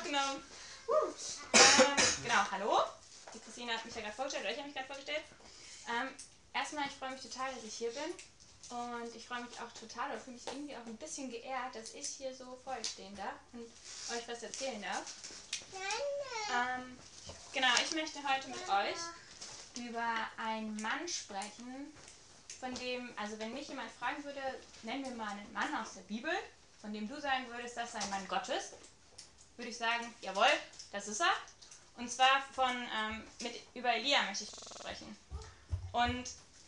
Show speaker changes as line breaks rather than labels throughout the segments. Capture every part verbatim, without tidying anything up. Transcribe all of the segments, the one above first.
aufgenommen. Uh. Ähm, genau, hallo. Die Christine hat mich ja gerade vorgestellt, oder ich habe mich gerade vorgestellt. Ähm, erstmal, ich freue mich total, dass ich hier bin. Und ich freue mich auch total, oder fühle mich irgendwie auch ein bisschen geehrt, dass ich hier so vor euch stehen darf und euch was erzählen darf. Ähm, genau, ich möchte heute mit euch über einen Mann sprechen, von dem, also wenn mich jemand fragen würde, nenn mir mal einen Mann aus der Bibel, von dem du sagen würdest, das ist ein Mann Gottes, würde ich sagen, jawohl, das ist er. Und zwar von, ähm, mit, über Elia möchte ich sprechen. Und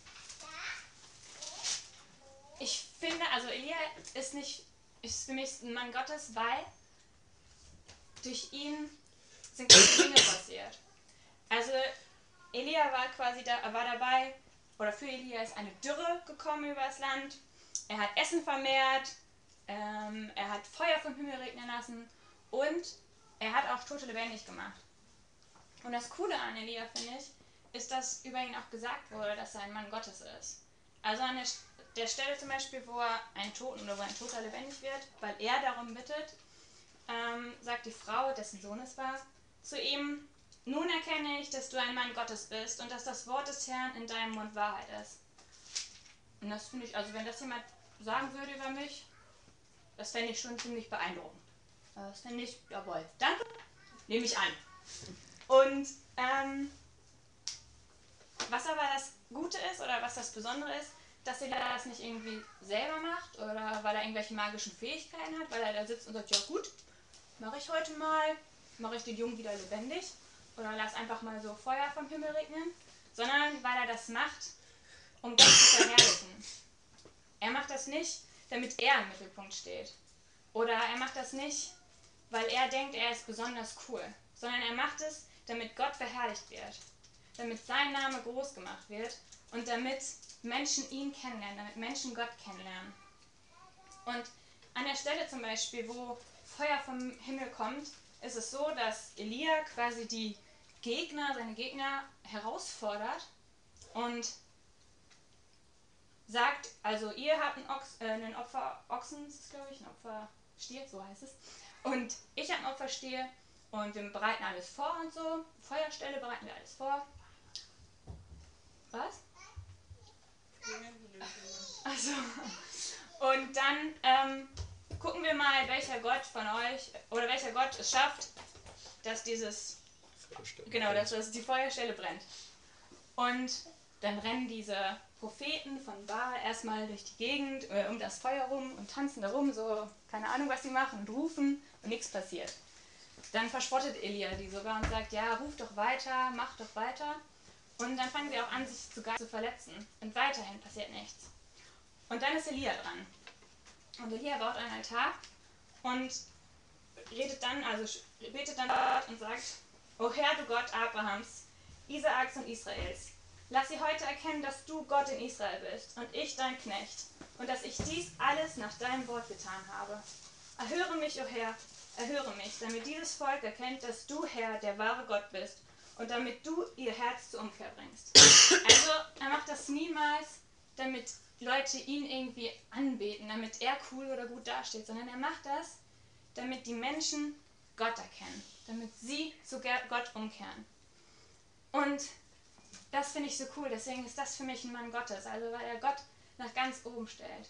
ich finde, also Elia ist nicht, ist für mich ein Mann Gottes, weil durch ihn sind große Dinge passiert. Also Elia war quasi da, war dabei, oder für Elia ist eine Dürre gekommen über das Land. Er hat Essen vermehrt, ähm, er hat Feuer vom Himmel regnen lassen und er hat auch Tote lebendig gemacht. Und das Coole an Elia, finde ich, ist, dass über ihn auch gesagt wurde, dass er ein Mann Gottes ist. Also an der, der Stelle zum Beispiel, wo er einen Toten oder wo ein Toter lebendig wird, weil er darum bittet, ähm, sagt die Frau, dessen Sohn es war, zu ihm: Nun erkenne ich, dass du ein Mann Gottes bist und dass das Wort des Herrn in deinem Mund Wahrheit ist. Und das finde ich, also wenn das jemand sagen würde über mich, das fände ich schon ziemlich beeindruckend. Das fände ich, jawohl, danke, nehme ich an. Und ähm, was aber das Gute ist oder was das Besondere ist, dass er das nicht irgendwie selber macht oder weil er irgendwelche magischen Fähigkeiten hat, weil er da sitzt und sagt, ja gut, mache ich heute mal, mache ich den Jungen wieder lebendig oder lass einfach mal so Feuer vom Himmel regnen, sondern weil er das macht, um Gott zu verherrlichen. Er macht das nicht, damit er im Mittelpunkt steht. Oder er macht das nicht, weil er denkt, er ist besonders cool, sondern er macht es, damit Gott verherrlicht wird, damit sein Name groß gemacht wird und damit Menschen ihn kennenlernen, damit Menschen Gott kennenlernen. Und an der Stelle zum Beispiel, wo Feuer vom Himmel kommt, ist es so, dass Elia quasi die Gegner, seine Gegner herausfordert und sagt, also ihr habt einen, Ochs, äh, einen Opfer, Ochsen, ist es glaube ich, ein Opferstier, so heißt es. Und ich habe einen Opferstier und wir bereiten alles vor und so. Feuerstelle bereiten wir alles vor. Was? Also, und dann ähm, gucken wir mal, welcher Gott von euch, oder welcher Gott es schafft, dass dieses, genau, dass, dass die Feuerstelle brennt. Und dann rennen diese Propheten von Baal erstmal durch die Gegend äh, um das Feuer rum und tanzen da rum, so keine Ahnung, was sie machen, und rufen und nichts passiert. Dann verspottet Elia die sogar und sagt, ja, ruf doch weiter, mach doch weiter. Und dann fangen sie auch an, sich sogar zu verletzen. Und weiterhin passiert nichts. Und dann ist Elia dran. Und Elia baut einen Altar und redet dann, also betet dann dort und sagt: O Herr, du Gott Abrahams, Isaaks und Israels, lass sie heute erkennen, dass du Gott in Israel bist und ich dein Knecht und dass ich dies alles nach deinem Wort getan habe. Erhöre mich, o Herr, erhöre mich, damit dieses Volk erkennt, dass du, Herr, der wahre Gott bist und damit du ihr Herz zur Umkehr bringst. Also er macht das niemals, damit Leute ihn irgendwie anbeten, damit er cool oder gut dasteht, sondern er macht das, damit die Menschen Gott erkennen, damit sie zu Gott umkehren. Und das finde ich so cool, deswegen ist das für mich ein Mann Gottes, also weil er Gott nach ganz oben stellt.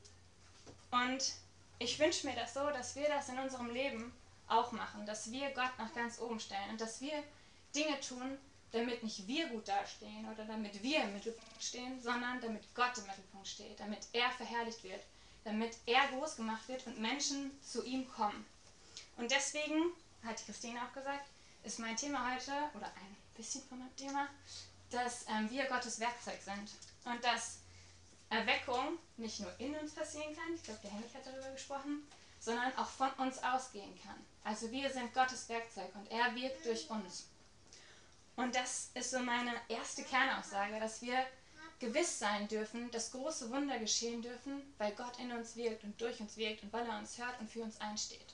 Und ich wünsche mir das so, dass wir das in unserem Leben auch machen, dass wir Gott nach ganz oben stellen und dass wir Dinge tun, damit nicht wir gut dastehen oder damit wir im Mittelpunkt stehen, sondern damit Gott im Mittelpunkt steht, damit er verherrlicht wird, damit er groß gemacht wird und Menschen zu ihm kommen. Und deswegen, hat die Christine auch gesagt, ist mein Thema heute, oder ein bisschen von meinem Thema, dass ähm, wir Gottes Werkzeug sind und dass Erweckung nicht nur in uns passieren kann, ich glaube, der Henrik hat darüber gesprochen, sondern auch von uns ausgehen kann. Also wir sind Gottes Werkzeug und er wirkt durch uns. Und das ist so meine erste Kernaussage, dass wir gewiss sein dürfen, dass große Wunder geschehen dürfen, weil Gott in uns wirkt und durch uns wirkt und weil er uns hört und für uns einsteht.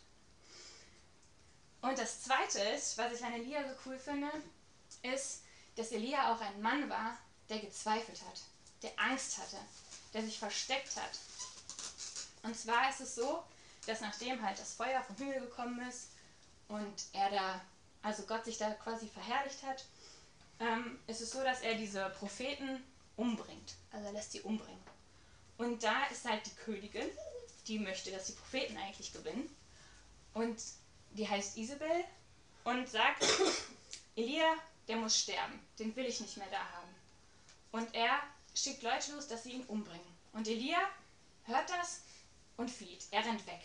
Und das Zweite ist, was ich an Elia so cool finde, ist, dass Elia auch ein Mann war, der gezweifelt hat, der Angst hatte, der sich versteckt hat. Und zwar ist es so, dass nachdem halt das Feuer vom Himmel gekommen ist und er da, also Gott sich da quasi verherrlicht hat, ähm, ist es so, dass er diese Propheten umbringt. Also er lässt sie umbringen. Und da ist halt die Königin, die möchte, dass die Propheten eigentlich gewinnen. Und die heißt Isabel und sagt, Elia, der muss sterben, den will ich nicht mehr da haben. Und er schickt Leute los, dass sie ihn umbringen. Und Elia hört das und flieht. Er rennt weg.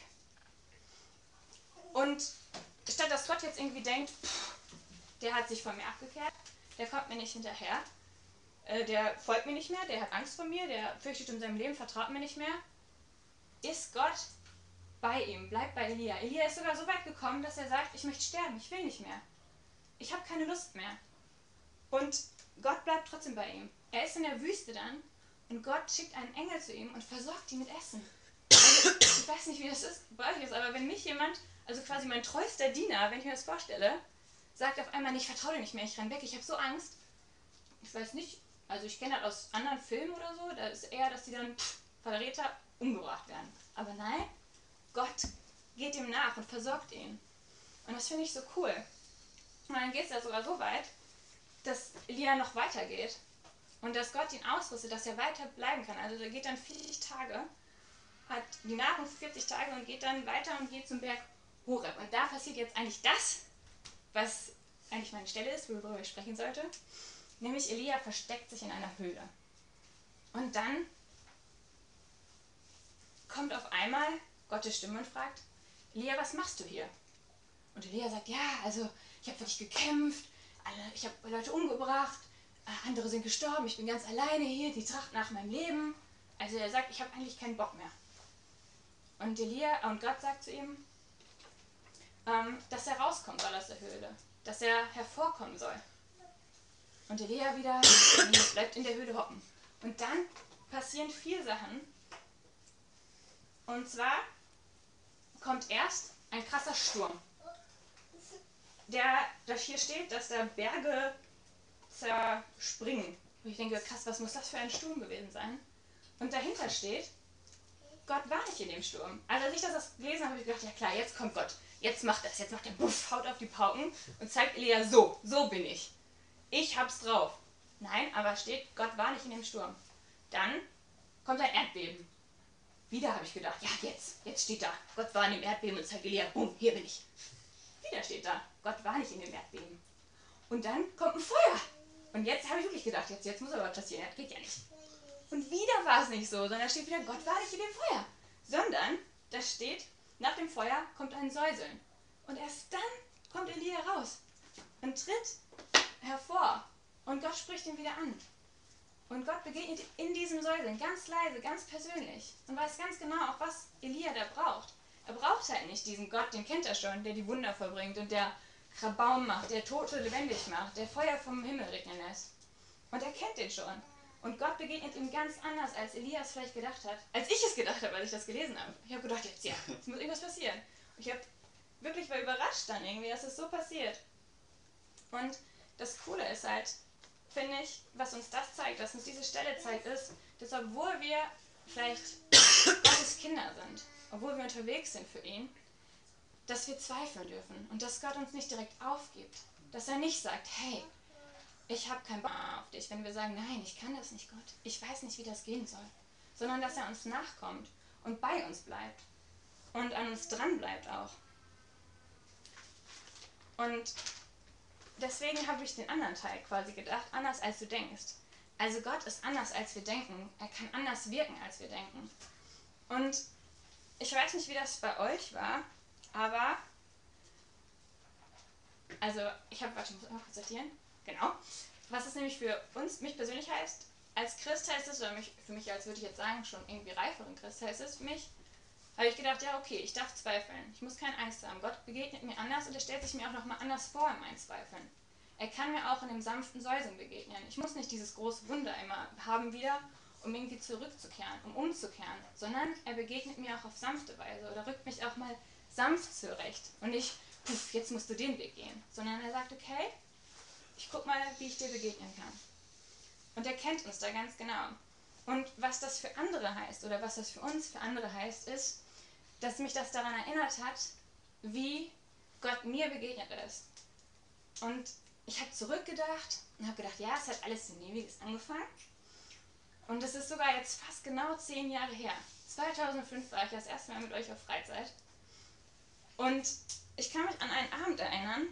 Und statt dass Gott jetzt irgendwie denkt, pff, der hat sich von mir abgekehrt, der kommt mir nicht hinterher, äh, der folgt mir nicht mehr, der hat Angst vor mir, der fürchtet um sein Leben, vertraut mir nicht mehr, ist Gott bei ihm, bleibt bei Elia. Elia ist sogar so weit gekommen, dass er sagt, ich möchte sterben, ich will nicht mehr. Ich habe keine Lust mehr. Und Gott bleibt trotzdem bei ihm. Er ist in der Wüste dann und Gott schickt einen Engel zu ihm und versorgt ihn mit Essen. Also, ich weiß nicht, wie das ist, bei euch ist, aber wenn mich jemand, also quasi mein treuster Diener, wenn ich mir das vorstelle, sagt auf einmal, ich vertraue dir nicht mehr, ich renn weg, ich habe so Angst. Ich weiß nicht, also ich kenne das aus anderen Filmen oder so, da ist eher, dass die dann pff, Verräter umgebracht werden. Aber nein, Gott geht ihm nach und versorgt ihn. Und das finde ich so cool. Und dann geht es ja sogar so weit, dass Elia noch weitergeht und dass Gott ihn ausrüstet, dass er weiter bleiben kann. Also er geht dann vierzig Tage, hat die Nahrung für vierzig Tage und geht dann weiter und geht zum Berg Horeb. Und da passiert jetzt eigentlich das, was eigentlich meine Stelle ist, worüber ich sprechen sollte. Nämlich Elia versteckt sich in einer Höhle. Und dann kommt auf einmal Gottes Stimme und fragt, Elia, was machst du hier? Und Elia sagt, ja, also ich habe für dich gekämpft, ich habe Leute umgebracht, andere sind gestorben, ich bin ganz alleine hier, die trachten nach meinem Leben. Also er sagt, ich habe eigentlich keinen Bock mehr. Und Elia und Gott sagt zu ihm, ähm, dass er rauskommen soll aus der Höhle, dass er hervorkommen soll. Und Elia wieder bleibt in der Höhle hocken. Und dann passieren vier Sachen. Und zwar kommt erst ein krasser Sturm. Der, da hier steht, dass da Berge zerspringen. Und ich denke, krass, was muss das für ein Sturm gewesen sein? Und dahinter steht, Gott war nicht in dem Sturm. Also als ich das gelesen habe, habe ich gedacht, ja klar, jetzt kommt Gott. Jetzt macht das, jetzt macht er Buff, haut auf die Pauken und zeigt Elia, so, so bin ich. Ich hab's drauf. Nein, aber steht, Gott war nicht in dem Sturm. Dann kommt ein Erdbeben. Wieder habe ich gedacht, ja jetzt, jetzt steht da, Gott war in dem Erdbeben und zeigt Elia, bumm, hier bin ich. Wieder steht da, Gott war nicht in dem Erdbeben. Und dann kommt ein Feuer. Und jetzt habe ich wirklich gedacht, jetzt, jetzt muss aber was passieren, das geht ja nicht. Und wieder war es nicht so, sondern da steht wieder, Gott war nicht in dem Feuer. Sondern, da steht, nach dem Feuer kommt ein Säuseln. Und erst dann kommt Elia raus und tritt hervor. Und Gott spricht ihn wieder an. Und Gott begegnet in diesem Säuseln, ganz leise, ganz persönlich. Und weiß ganz genau auch, was Elia da braucht. Er braucht halt nicht diesen Gott, den kennt er schon, der die Wunder vollbringt und der Rabaum macht, der Tote lebendig macht, der Feuer vom Himmel regnen lässt. Und er kennt den schon. Und Gott begegnet ihm ganz anders, als Elias vielleicht gedacht hat. Als ich es gedacht habe, als ich das gelesen habe. Ich habe gedacht, jetzt ja, jetzt muss irgendwas passieren. Und ich habe wirklich war überrascht dann irgendwie, dass es so passiert. Und das Coole ist halt, finde ich, was uns das zeigt, was uns diese Stelle zeigt, ist, dass obwohl wir vielleicht Gottes Kinder sind, obwohl wir unterwegs sind für ihn, dass wir zweifeln dürfen und dass Gott uns nicht direkt aufgibt. Dass er nicht sagt, hey, ich habe keinen Bock auf dich, wenn wir sagen, nein, ich kann das nicht, Gott, ich weiß nicht, wie das gehen soll. Sondern dass er uns nachkommt und bei uns bleibt und an uns dran bleibt auch. Und deswegen habe ich den anderen Teil quasi gedacht, anders als du denkst. Also Gott ist anders als wir denken, er kann anders wirken als wir denken. Und ich weiß nicht, wie das bei euch war, aber, also ich habe, warte, ich muss einmal kurz sortieren. Genau. Was es nämlich für uns, mich persönlich heißt, als Christ heißt es, oder mich, für mich, als würde ich jetzt sagen, schon irgendwie reiferen Christ heißt es für mich, habe ich gedacht, ja okay, ich darf zweifeln. Ich muss keine Angst haben. Gott begegnet mir anders und er stellt sich mir auch nochmal anders vor in meinen Zweifeln. Er kann mir auch in dem sanften Säuseln begegnen. Ich muss nicht dieses große Wunder immer haben wieder, um irgendwie zurückzukehren, um umzukehren, sondern er begegnet mir auch auf sanfte Weise oder rückt mich auch mal sanft zurecht und nicht, puff, jetzt musst du den Weg gehen, sondern er sagt, okay, ich guck mal, wie ich dir begegnen kann. Und er kennt uns da ganz genau. Und was das für andere heißt oder was das für uns für andere heißt, ist, dass mich das daran erinnert hat, wie Gott mir begegnet ist. Und ich habe zurückgedacht und habe gedacht, ja, es hat alles in Ewiges angefangen. Und es ist sogar jetzt fast genau zehn Jahre her. zweitausendfünf war ich das erste Mal mit euch auf Freizeit. Und ich kann mich an einen Abend erinnern,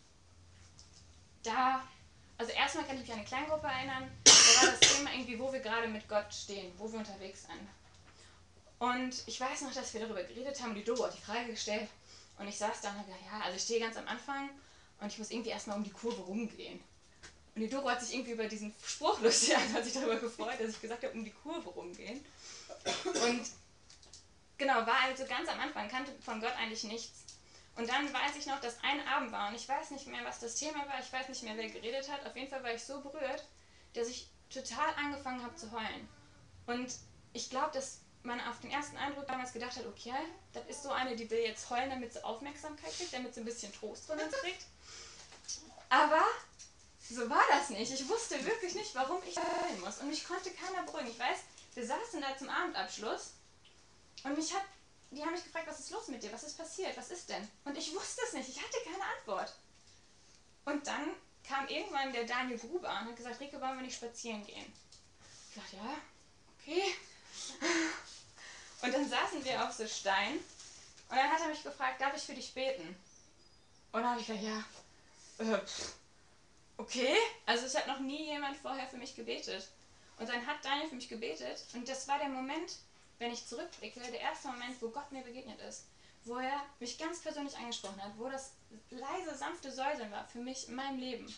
da, also erstmal kann ich mich an eine Kleingruppe erinnern, da war das Thema irgendwie, wo wir gerade mit Gott stehen, wo wir unterwegs sind. Und ich weiß noch, dass wir darüber geredet haben und die Doro hat die Frage gestellt. Und ich saß da und habe gedacht, ja, also ich stehe ganz am Anfang und ich muss irgendwie erstmal um die Kurve rumgehen. Und die Doro hat sich irgendwie über diesen Spruch lustig an, hat sich darüber gefreut, dass ich gesagt habe, um die Kurve rumgehen. Und genau, war also ganz am Anfang, kannte von Gott eigentlich nichts. Und dann weiß ich noch, dass ein Abend war und ich weiß nicht mehr, was das Thema war, ich weiß nicht mehr, wer geredet hat. Auf jeden Fall war ich so berührt, dass ich total angefangen habe zu heulen. Und ich glaube, dass man auf den ersten Eindruck damals gedacht hat, okay, das ist so eine, die will jetzt heulen, damit sie Aufmerksamkeit kriegt, damit sie ein bisschen Trost von uns kriegt. Aber so war das nicht. Ich wusste wirklich nicht, warum ich heulen muss. Und mich konnte keiner beruhigen. Ich weiß, wir saßen da zum Abendabschluss und mich hat, die haben mich gefragt, was ist los mit dir? Was ist passiert? Was ist denn? Und ich wusste es nicht. Ich hatte keine Antwort. Und dann kam irgendwann der Daniel Gruber und hat gesagt, Rike, wollen wir nicht spazieren gehen? Ich dachte, ja, okay. Und dann saßen wir auf so Stein und dann hat er mich gefragt, darf ich für dich beten? Und dann habe ich gesagt, ja, äh, okay. Also es hat noch nie jemand vorher für mich gebetet. Und dann hat Daniel für mich gebetet und das war der Moment, wenn ich zurückblicke, der erste Moment, wo Gott mir begegnet ist, wo er mich ganz persönlich angesprochen hat, wo das leise, sanfte Säuseln war für mich in meinem Leben.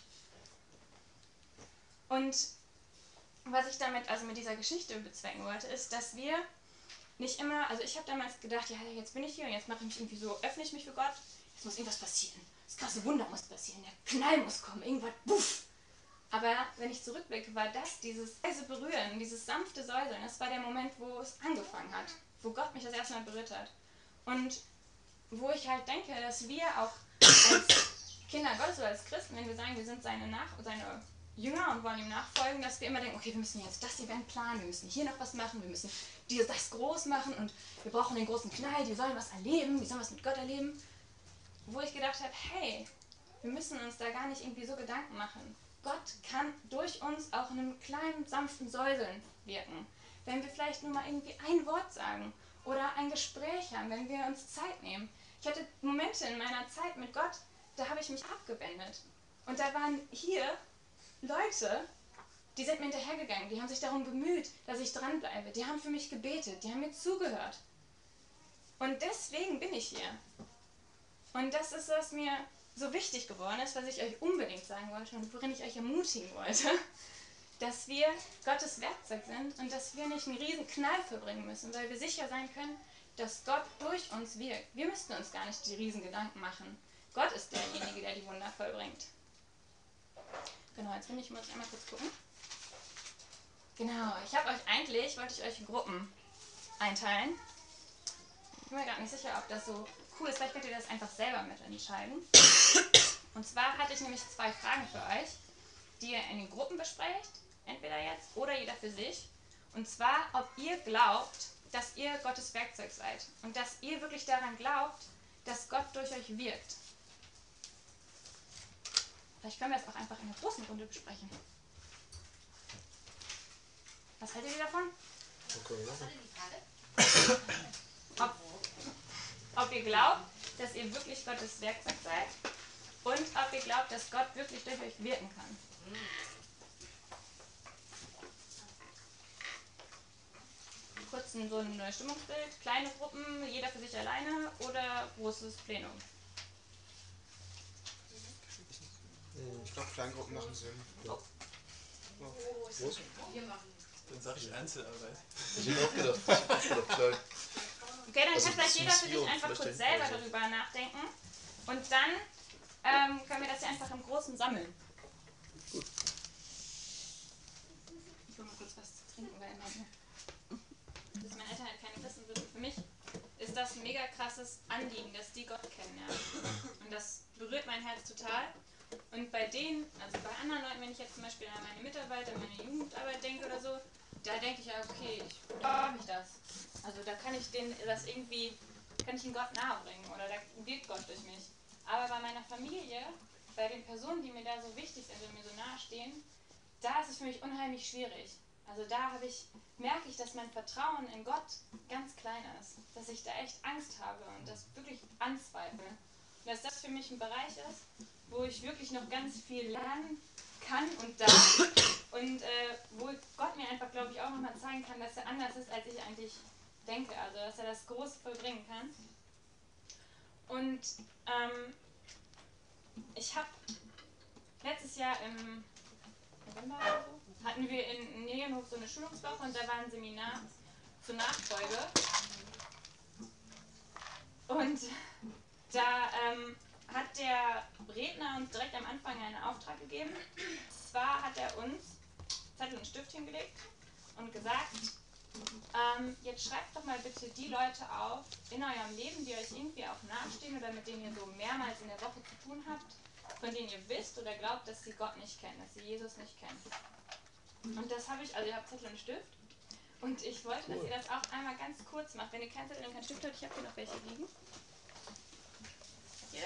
Und was ich damit, also mit dieser Geschichte bezwecken wollte, ist, dass wir nicht immer, also ich habe damals gedacht, ja, jetzt bin ich hier und jetzt mache ich mich irgendwie so, öffne ich mich für Gott, jetzt muss irgendwas passieren, das krasse Wunder muss passieren, der Knall muss kommen, irgendwas, buff. Aber wenn ich zurückblicke, war das, dieses leise Berühren, dieses sanfte Säuseln, das war der Moment, wo es angefangen hat, wo Gott mich das erste Mal berührt hat. Und wo ich halt denke, dass wir auch als Kinder Gottes oder als Christen, wenn wir sagen, wir sind seine, Nach seine Jünger und wollen ihm nachfolgen, dass wir immer denken, okay, wir müssen jetzt das Event planen, wir müssen hier noch was machen, wir müssen dieses, das groß machen und wir brauchen den großen Knall, die sollen was erleben, die sollen was mit Gott erleben. Wo ich gedacht habe, hey, wir müssen uns da gar nicht irgendwie so Gedanken machen. Gott kann durch uns auch in einem kleinen, sanften Säuseln wirken. Wenn wir vielleicht nur mal irgendwie ein Wort sagen oder ein Gespräch haben, wenn wir uns Zeit nehmen. Ich hatte Momente in meiner Zeit mit Gott, da habe ich mich abgewendet. Und da waren hier Leute, die sind mir hinterhergegangen, die haben sich darum bemüht, dass ich dranbleibe. Die haben für mich gebetet, die haben mir zugehört. Und deswegen bin ich hier. Und das ist, was mir so wichtig geworden ist, was ich euch unbedingt sagen wollte und worin ich euch ermutigen wollte, dass wir Gottes Werkzeug sind und dass wir nicht einen riesen Knall verbringen müssen, weil wir sicher sein können, dass Gott durch uns wirkt. Wir müssten uns gar nicht die riesen Gedanken machen. Gott ist derjenige, der die Wunder vollbringt. Genau, jetzt bin ich, muss ich einmal kurz gucken. Genau, ich habe euch eigentlich, wollte ich euch in Gruppen einteilen. Ich bin mir gerade nicht sicher, ob das so cool ist. Vielleicht könnt ihr das einfach selber mitentscheiden. Und zwar hatte ich nämlich zwei Fragen für euch, die ihr in den Gruppen besprecht, entweder jetzt oder jeder für sich. Und zwar, ob ihr glaubt, dass ihr Gottes Werkzeug seid und dass ihr wirklich daran glaubt, dass Gott durch euch wirkt. Vielleicht können wir es auch einfach in einer großen Runde besprechen. Was haltet ihr davon?
Okay.
Ob, ob ihr glaubt, dass ihr wirklich Gottes Werkzeug seid und ob ihr glaubt, dass Gott wirklich durch euch wirken kann. Kurz so ein Stimmungsbild, kleine Gruppen, jeder für sich alleine oder großes Plenum?
Ich glaube, Kleingruppen machen Sinn. Ja. Ja. Groß?
Dann sage ich Einzelarbeit.
Ich hätte auch gedacht, ich hätte auch gedacht, klein.
Okay, dann
Also
kann vielleicht jeder für sich
Mission
einfach
vielleicht
kurz
denken
selber
oder so.
darüber nachdenken und dann ähm, können wir das ja einfach im Großen sammeln.
Gut.
Ich hole mal kurz was zu trinken, weil meine, dass meine Eltern halt keine Christen sind. Und für mich ist das ein mega krasses Anliegen, dass die Gott kennenlernen. Und das berührt mein Herz total. Und bei denen, also bei anderen Leuten, wenn ich jetzt zum Beispiel an meine Mitarbeiter, meine Jugendarbeit denke oder so, da denke ich ja, okay, ich brauche mich das. Also da kann ich denen das irgendwie, kann ich ihnen Gott nahe bringen oder da wirkt Gott durch mich. Aber bei meiner Familie, bei den Personen, die mir da so wichtig sind und mir so nahe stehen, da ist es für mich unheimlich schwierig. Also da habe ich, merke ich, dass mein Vertrauen in Gott ganz klein ist. Dass ich da echt Angst habe und das wirklich anzweifle. Und dass das für mich ein Bereich ist, wo ich wirklich noch ganz viel lernen kann und darf. Und äh, wo Gott mir einfach, glaube ich, auch nochmal zeigen kann, dass er anders ist, als ich eigentlich denke. Also dass er das Große vollbringen kann. Und ähm, ich habe letztes Jahr im November oder so, hatten wir in Medienhof so eine Schulungswoche und da war ein Seminar zur Nachfolge. Und da ähm, hat der Redner uns direkt am Anfang einen Auftrag gegeben. Zwar hat er uns Zettel und Stift hingelegt und gesagt, ähm, jetzt schreibt doch mal bitte die Leute auf in eurem Leben, die euch irgendwie auch nahestehen oder mit denen ihr so mehrmals in der Woche zu tun habt, von denen ihr wisst oder glaubt, dass sie Gott nicht kennen, dass sie Jesus nicht kennen. Und das habe ich, also ihr habt Zettel und Stift. Und ich wollte, dass ihr das auch einmal ganz kurz macht. Wenn ihr kein Zettel und kein Stift habt, ich habe hier noch welche liegen. Jeder?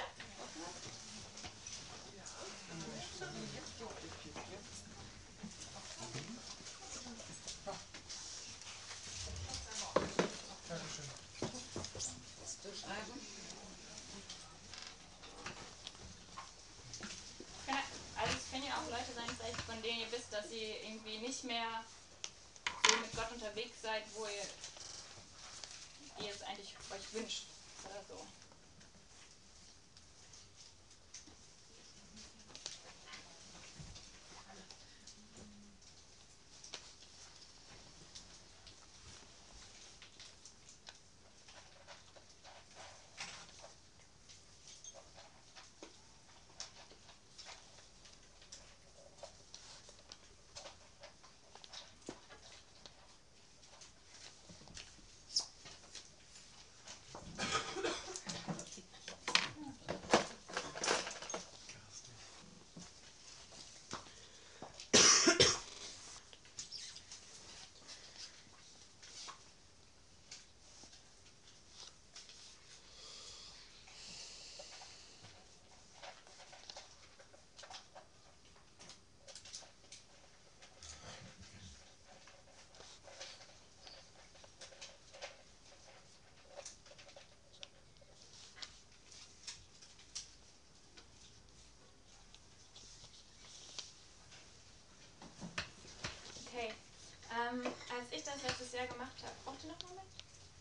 Also es können ja auch Leute sein, vielleicht von denen ihr wisst, dass ihr irgendwie nicht mehr so mit Gott unterwegs seid, wo ihr, ihr es eigentlich euch wünscht oder so. Okay, ähm, als ich das letztes Jahr gemacht habe, braucht ihr noch einen Moment?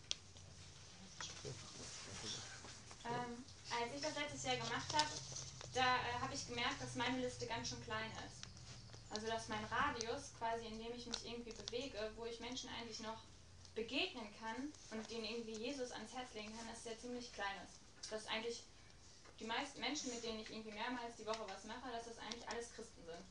Ähm, als ich das letztes Jahr gemacht habe, da äh, habe ich gemerkt, dass meine Liste ganz schön klein ist. Also dass mein Radius, quasi in dem ich mich irgendwie bewege, wo ich Menschen eigentlich noch begegnen kann und denen irgendwie Jesus ans Herz legen kann, dass der ziemlich klein ist. Dass eigentlich die meisten Menschen, mit denen ich irgendwie mehrmals die Woche was mache, dass das eigentlich alles Christen sind.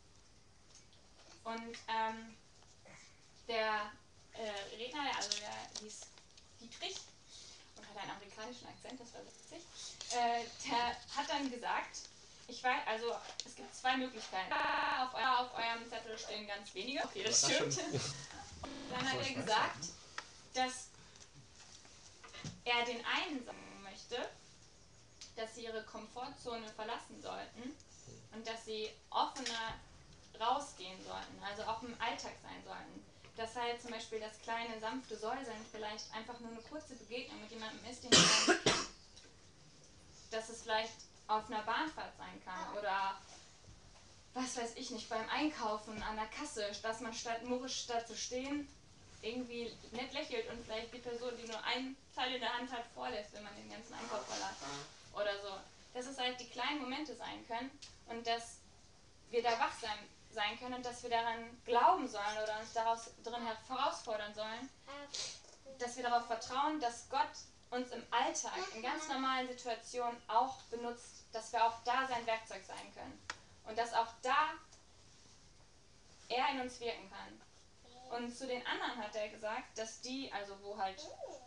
Und ähm, der äh, Redner, also der hieß Dietrich und hat einen amerikanischen Akzent, das war witzig, äh, der hat dann gesagt, ich weiß, also es gibt zwei Möglichkeiten. Auf, euer, auf eurem Zettel stehen ganz wenige, okay, das stimmt. Und dann hat er gesagt, dass er den einen sagen möchte, dass sie ihre Komfortzone verlassen sollten und dass sie offener rausgehen sollten, also auch im Alltag sein sollten. Dass halt zum Beispiel das kleine, sanfte Säuseln vielleicht einfach nur eine kurze Begegnung mit jemandem ist, den man nicht kennt. Dass es vielleicht auf einer Bahnfahrt sein kann oder was weiß ich nicht, beim Einkaufen an der Kasse, dass man statt murrisch da zu stehen, irgendwie nett lächelt und vielleicht die Person, die nur einen Teil in der Hand hat, vorlässt, wenn man den ganzen Einkauf verlässt oder so. Dass es halt die kleinen Momente sein können und dass wir da wachsam sein können und dass wir daran glauben sollen oder uns daraus drin herausfordern sollen, dass wir darauf vertrauen, dass Gott uns im Alltag, in ganz normalen Situationen auch benutzt, dass wir auch da sein Werkzeug sein können und dass auch da er in uns wirken kann. Und zu den anderen hat er gesagt, dass die, also wo halt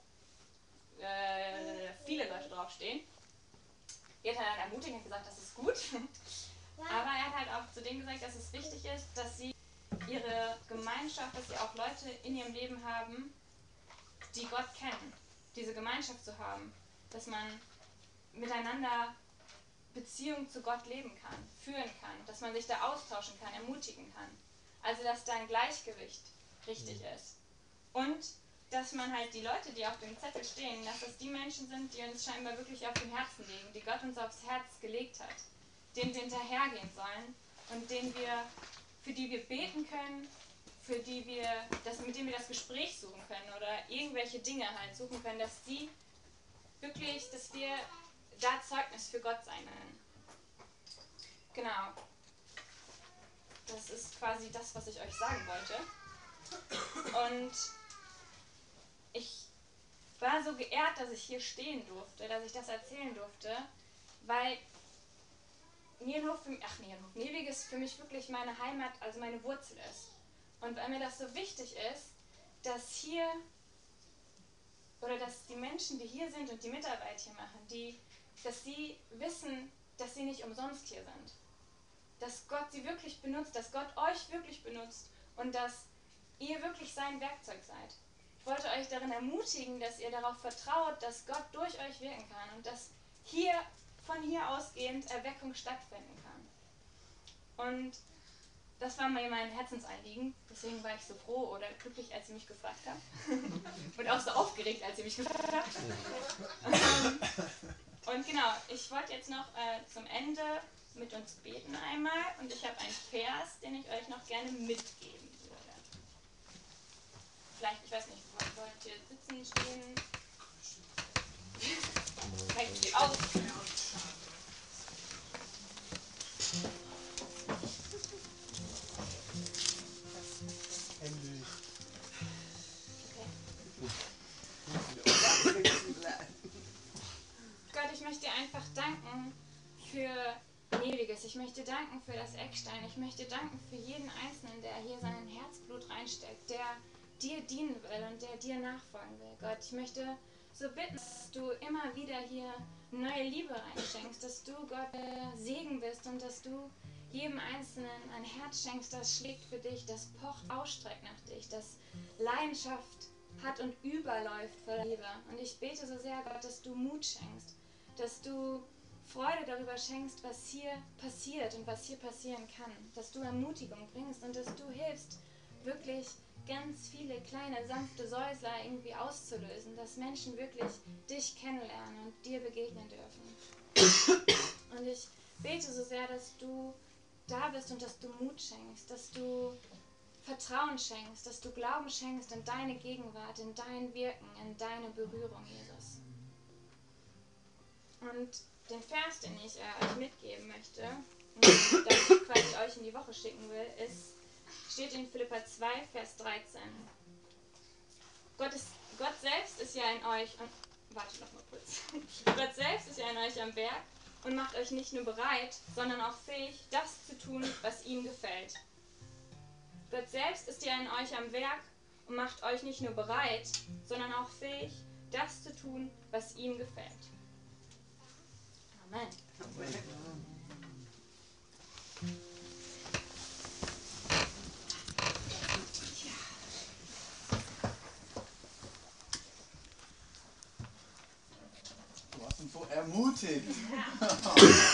äh, viele Leute draufstehen, er hat dann ermutigt und gesagt, das ist gut. Aber er hat halt auch zu denen gesagt, dass es wichtig ist, dass sie ihre Gemeinschaft, dass sie auch Leute in ihrem Leben haben, die Gott kennen. Diese Gemeinschaft zu haben, dass man miteinander Beziehung zu Gott leben kann, führen kann, dass man sich da austauschen kann, ermutigen kann. Also dass da ein Gleichgewicht richtig ist. Und dass man halt die Leute, die auf dem Zettel stehen, dass das die Menschen sind, die uns scheinbar wirklich auf dem Herzen liegen, die Gott uns aufs Herz gelegt hat, denen wir hinterhergehen sollen und denen wir, für die wir beten können, für die wir, das, mit denen wir das Gespräch suchen können oder irgendwelche Dinge halt suchen können, dass die wirklich, dass wir da Zeugnis für Gott sein können. Genau. Das ist quasi das, was ich euch sagen wollte. Und ich war so geehrt, dass ich hier stehen durfte, dass ich das erzählen durfte, weil Nierenhof, für, ach Nierenhof, Newiges für mich wirklich meine Heimat, also meine Wurzel ist. Und weil mir das so wichtig ist, dass hier, oder dass die Menschen, die hier sind und die Mitarbeit hier machen, die, dass sie wissen, dass sie nicht umsonst hier sind. Dass Gott sie wirklich benutzt, dass Gott euch wirklich benutzt und dass ihr wirklich sein Werkzeug seid. Ich wollte euch darin ermutigen, dass ihr darauf vertraut, dass Gott durch euch wirken kann und dass hier, von hier ausgehend Erweckung stattfinden kann. Und das war mir mein Herzensanliegen, deswegen war ich so froh oder glücklich, als ihr mich gefragt habt. Und auch so aufgeregt, als ihr mich gefragt habt. Und genau, ich wollte jetzt noch äh, zum Ende mit uns beten einmal und ich habe einen Vers, den ich euch noch gerne mitgeben würde. Vielleicht, ich weiß nicht, wollt ihr sitzen, stehen? Vielleicht steht aus. Gott, ich möchte dir einfach danken für Ewiges. Ich möchte danken für das Eckstein. Ich möchte danken für jeden Einzelnen, der hier sein Herzblut reinsteckt, der dir dienen will und der dir nachfolgen will. Gott, ich möchte so bitten, dass du immer wieder hier neue Liebe reinschenkst, dass du Gott der Segen bist und dass du jedem Einzelnen ein Herz schenkst, das schlägt für dich, das pocht, ausstreckt nach dich, das Leidenschaft hat und überläuft voller Liebe. Und ich bete so sehr, Gott, dass du Mut schenkst, dass du Freude darüber schenkst, was hier passiert und was hier passieren kann, dass du Ermutigung bringst und dass du hilfst, wirklich ganz viele kleine, sanfte Säusler irgendwie auszulösen, dass Menschen wirklich dich kennenlernen und dir begegnen dürfen. Und ich bete so sehr, dass du da bist und dass du Mut schenkst, dass du Vertrauen schenkst, dass du Glauben schenkst in deine Gegenwart, in dein Wirken, in deine Berührung, Jesus. Und den Vers, den ich äh, euch mitgeben möchte, und das ich quasi euch in die Woche schicken will, ist, steht in Philipper zwei, Vers dreizehn. Gott, ist, Gott selbst ist ja in euch, und, warte noch mal kurz, Gott selbst ist ja in euch am Werk und macht euch nicht nur bereit, sondern auch fähig, das zu tun, was ihm gefällt. Gott selbst ist ja in euch am Werk und macht euch nicht nur bereit, sondern auch fähig, das zu tun, was ihm gefällt. Amen.
Du hast uns so ermutigt.
Ja.